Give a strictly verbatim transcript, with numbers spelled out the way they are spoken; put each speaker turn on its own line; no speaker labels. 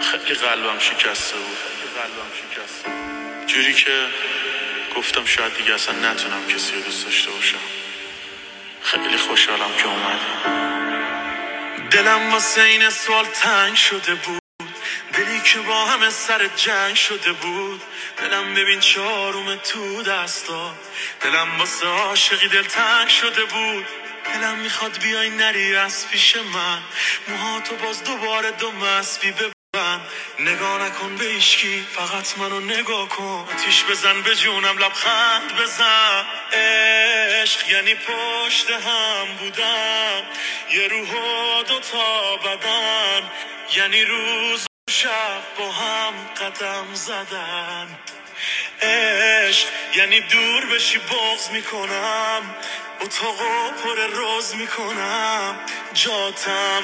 خیلی قلبم شکسته بود، خیلی قلبم شکسته بود، جوری که گفتم شاید دیگه اصلا نتونم کسی رو دوست داشته باشم. خیلی خوشحالم که اومدی. دلم واسه این سوال تنگ شده بود، دلی که با همه سر جنگ شده بود. دلم ببین چاروم تو دستا، دلم واسه عاشقی دل تنگ شده بود. دلم میخواد بیای نری از پیش من، موهاتو باز دوباره دو مسبی ببن. نگاه نکن به ایشکی، فقط منو نگاه کن. آتیش بزن به جونم، لبخند بزن. عشق یعنی پشت هم بودن، یه روح و دوتا بدن، یعنی روز شب با هم قدم زدن. عشق یعنی دور بشی بغض میکنم، اتاقو پر روز میکنم، جاتم